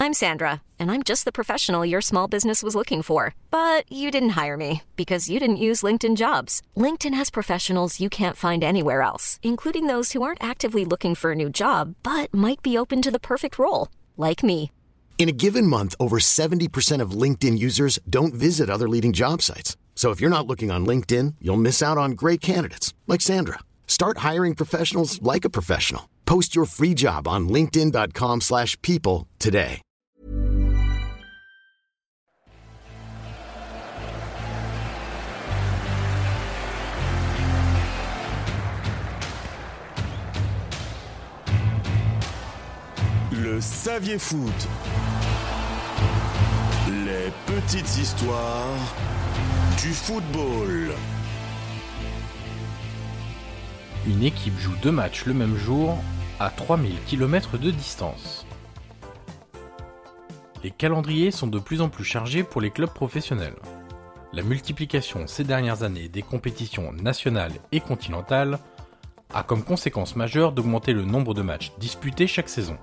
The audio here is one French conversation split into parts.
I'm Sandra, and I'm just the professional your small business was looking for. But you didn't hire me because you didn't use LinkedIn Jobs. LinkedIn has professionals you can't find anywhere else, including those who aren't actively looking for a new job, but might be open to the perfect role, like me. In a given month, over 70% of LinkedIn users don't visit other leading job sites. So if you're not looking on LinkedIn, you'll miss out on great candidates like Sandra. Start hiring professionals like a professional. Post your free job on linkedin.com/people today. Le Saviez Foot. Les petites histoires du football. Une équipe joue 2 matchs le même jour à 3000 km de distance. Les calendriers sont de plus en plus chargés pour les clubs professionnels. La multiplication ces dernières années des compétitions nationales et continentales a comme conséquence majeure d'augmenter le nombre de matchs disputés chaque saison.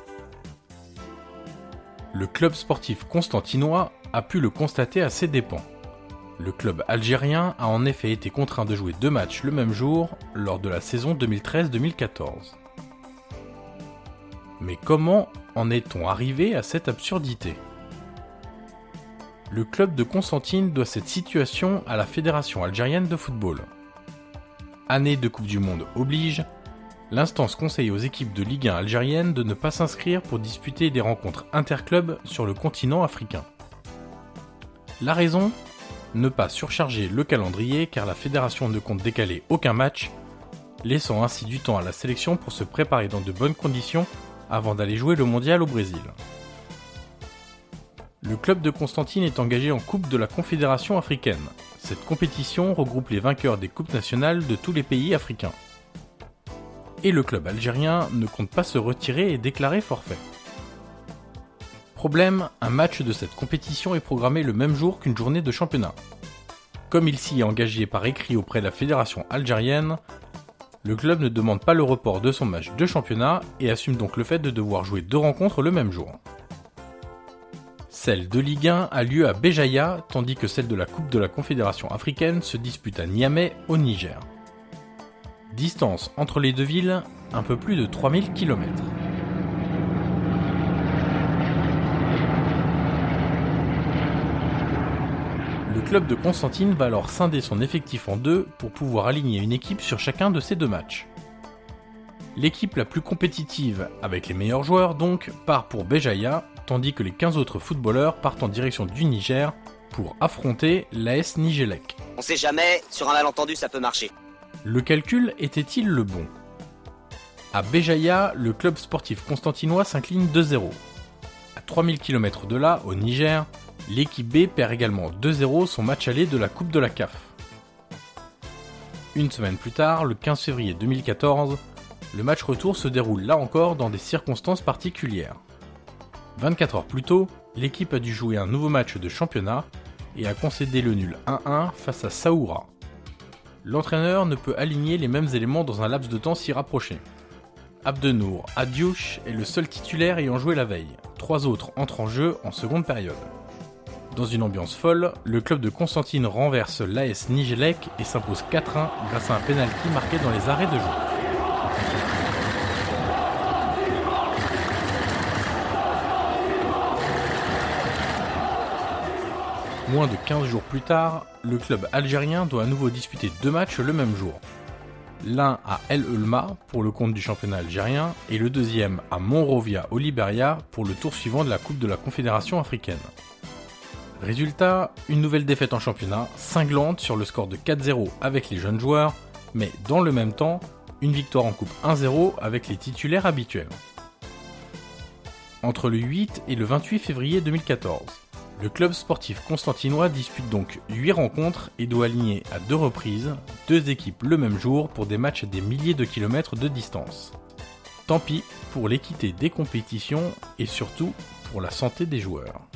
Le club sportif constantinois a pu le constater à ses dépens. Le club algérien a en effet été contraint de jouer 2 matchs le même jour lors de la saison 2013-2014. Mais comment en est-on arrivé à cette absurdité ? Le club de Constantine doit cette situation à la Fédération algérienne de football. Année de Coupe du Monde oblige, l'instance conseille aux équipes de Ligue 1 algérienne de ne pas s'inscrire pour disputer des rencontres interclubs sur le continent africain. La raison ? Ne pas surcharger le calendrier car la fédération ne compte décaler aucun match, laissant ainsi du temps à la sélection pour se préparer dans de bonnes conditions avant d'aller jouer le mondial au Brésil. Le club de Constantine est engagé en Coupe de la Confédération africaine. Cette compétition regroupe les vainqueurs des coupes nationales de tous les pays africains. Et le club algérien ne compte pas se retirer et déclarer forfait. Problème, un match de cette compétition est programmé le même jour qu'une journée de championnat. Comme il s'y est engagé par écrit auprès de la fédération algérienne, le club ne demande pas le report de son match de championnat et assume donc le fait de devoir jouer 2 rencontres le même jour. Celle de Ligue 1 a lieu à Béjaïa, tandis que celle de la Coupe de la Confédération africaine se dispute à Niamey, au Niger. Distance entre les deux villes, un peu plus de 3000 km. Le club de Constantine va alors scinder son effectif en 2 pour pouvoir aligner une équipe sur chacun de ces 2 matchs. L'équipe la plus compétitive, avec les meilleurs joueurs donc, part pour Béjaïa, tandis que les 15 autres footballeurs partent en direction du Niger pour affronter l'AS Nijélec. On sait jamais, sur un malentendu ça peut marcher. Le calcul était-il le bon ? À Béjaïa, le club sportif constantinois s'incline 2-0. À 3000 km de là, au Niger, l'équipe B perd également 2-0 son match aller de la Coupe de la CAF. Une semaine plus tard, le 15 février 2014, le match retour se déroule là encore dans des circonstances particulières. 24 heures plus tôt, l'équipe a dû jouer un nouveau match de championnat et a concédé le nul 1-1 face à Saoura. L'entraîneur ne peut aligner les mêmes éléments dans un laps de temps si rapproché. Abdenour Adiouf est le seul titulaire ayant joué la veille. 3 autres entrent en jeu en seconde période. Dans une ambiance folle, le club de Constantine renverse l'AS Nijélec et s'impose 4-1 grâce à un pénalty marqué dans les arrêts de jeu. Moins de 15 jours plus tard, le club algérien doit à nouveau disputer 2 matchs le même jour. L'un à El Eulma pour le compte du championnat algérien et le deuxième à Monrovia au Liberia pour le tour suivant de la Coupe de la Confédération africaine. Résultat, une nouvelle défaite en championnat, cinglante sur le score de 4-0 avec les jeunes joueurs, mais dans le même temps, une victoire en coupe 1-0 avec les titulaires habituels. Entre le 8 et le 28 février 2014, le club sportif constantinois dispute donc 8 rencontres et doit aligner à 2 reprises 2 équipes le même jour pour des matchs à des milliers de kilomètres de distance. Tant pis pour l'équité des compétitions et surtout pour la santé des joueurs.